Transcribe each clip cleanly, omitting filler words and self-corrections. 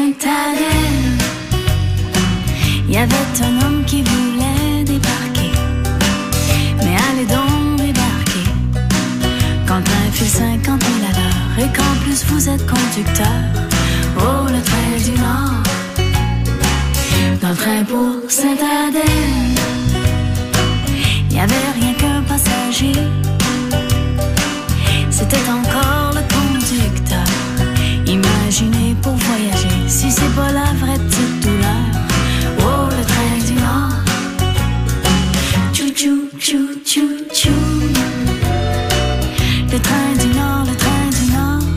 Sainte-Adèle, il y avait un homme qui voulait débarquer. Mais allez donc débarquer quand le train fait 50 000 à l'heure et qu'en plus vous êtes conducteur. Oh, le train du Nord, dans le train pour Sainte-Adèle, il y avait rien qu'un passager. C'était encore le conducteur. Imaginez pour voyager, si c'est pas la vraie petite douleur. Oh, le train du Nord, tchou tchou tchou tchou. Le train du Nord, le train du Nord.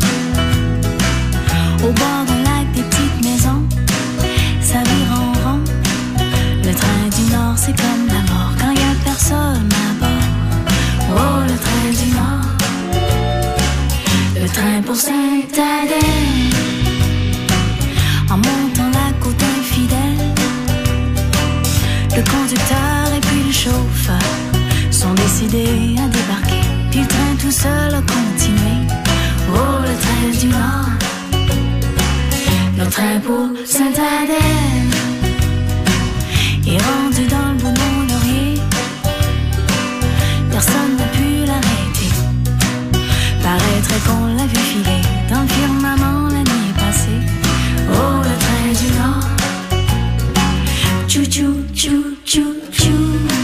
Au bord d'un lac, des petites maisons, ça vire en rond. Le train du Nord, c'est comme la mort quand y a personne à bord. Oh, le train du Nord, le train pour Sainte-Adèle. En montant la côte infidèle, le conducteur et puis le chauffeur sont décidés à débarquer. Puis le train tout seul a continué. Oh, le train du Nord, le train pour Sainte-Adèle est rendu dans le bout de Mont-Laurier. Personne n'a pu l'arrêter. Paraîtrait qu'on l'a vu filer dans le firmament la nuit passée. Oh, le train du Nord, tchou tchou tchou tchou tchou.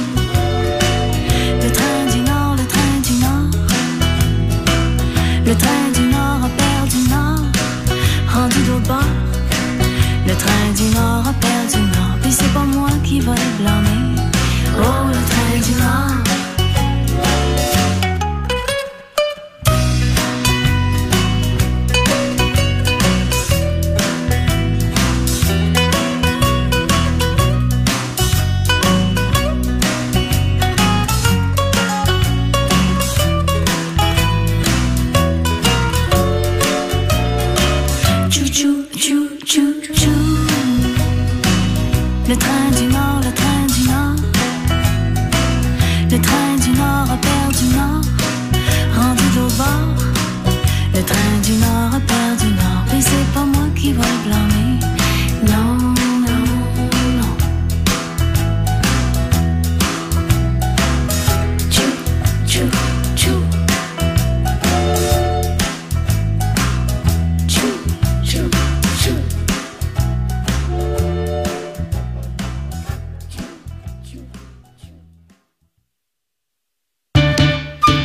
Le train du Nord, le train du Nord. Le train du Nord a perdu le Nord, rendu d'autre bord. Le train du Nord a perdu le Nord, puis c'est pas moi qui va le blâmer. Oh, le train du Nord. Le train du Nord, le train du Nord. Le train du Nord a perdu le Nord, rendu de l'autre bord. Le train du Nord